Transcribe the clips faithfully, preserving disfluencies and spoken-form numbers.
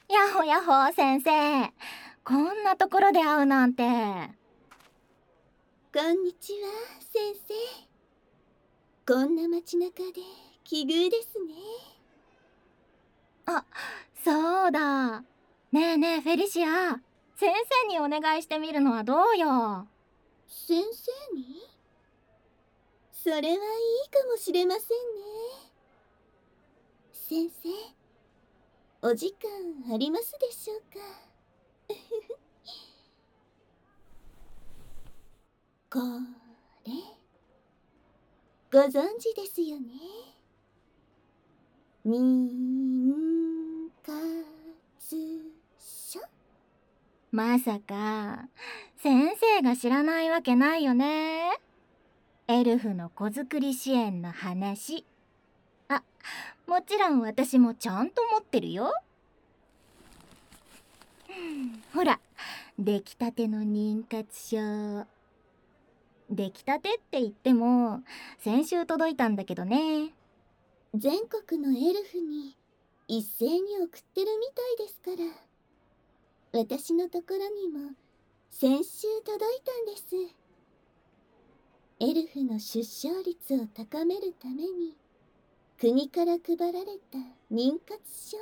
やほやほ先生、こんなところで会うなんて。 こんにちは先生。こんな街中で奇遇ですね。 あ、そうだ。ねえねえフェリシア、先生にお願いしてみるのはどうよ。 先生に？それはいいかもしれませんね。先生、お時間ありますでしょうか？これご存知ですよね。妊活書。 まさか先生が知らないわけないよね。エルフの子作り支援の話。あ、もちろん私もちゃんと持ってるよ。ほら、出来たての妊活書。出来たてって言っても先週届いたんだけどね。 全国のエルフに一斉に送ってるみたいですから、私のところにも先週届いたんです。エルフの出生率を高めるために国から配られた妊活書。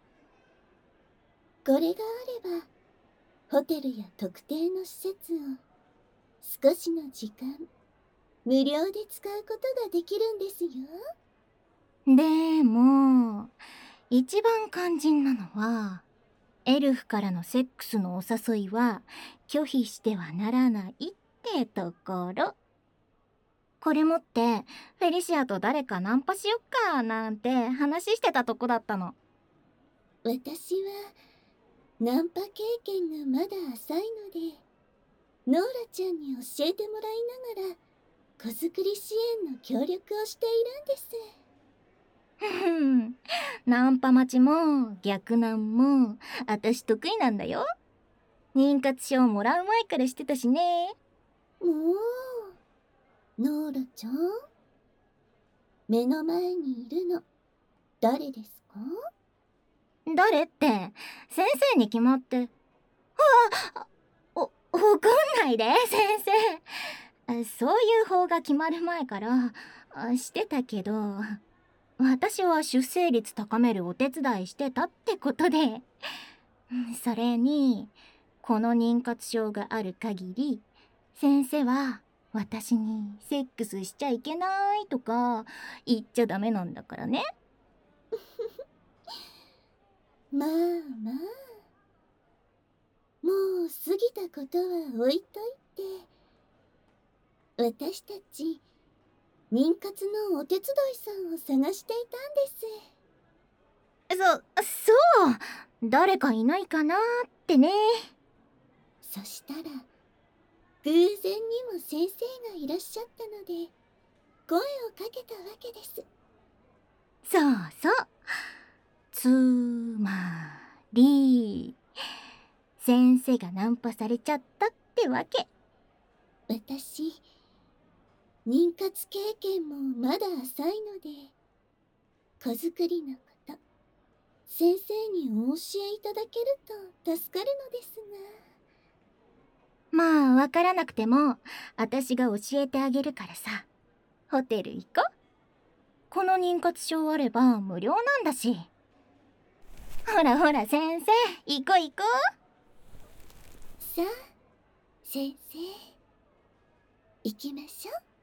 これがあればホテルや特定の施設を少しの時間無料で使うことができるんですよ。 でも一番肝心なのは、エルフからのセックスのお誘いは拒否してはならないってところ。これ持ってフェリシアと誰かナンパしよっかなんて話してたとこだったの。 私はナンパ経験がまだ浅いので、ノーラちゃんに教えてもらいながら子作り支援の協力をしているんです。 ふん、ナンパ待ちも逆ナンも私得意なんだよ。妊活証もらう前からしてたしね。 もう、ノーラちゃん、目の前にいるの誰ですか？ 誰って先生に決まって。あ、お、怒んないで先生。そういう方が決まる前からしてたけど、私は出生率高めるお手伝いしてたってことで。それにこの妊活症がある限り先生は私にセックスしちゃいけないとか言っちゃダメなんだからね。 まあまあ、もう過ぎたことは置いといて、私たち妊活のお手伝いさんを探していたんです。 そ、そう誰かいないかなってね。 そしたら偶然にも先生がいらっしゃったので声をかけたわけです。 そうそう、つまり先生がナンパされちゃったってわけ。 私、妊活経験もまだ浅いので、子作りのこと、先生にお教えいただけると助かるのですが。まあわからなくても私が教えてあげるからさ。ホテル行こ。この妊活証あれば無料なんだし。ほらほら先生、行こ行こ。 さあ、先生、行きましょう。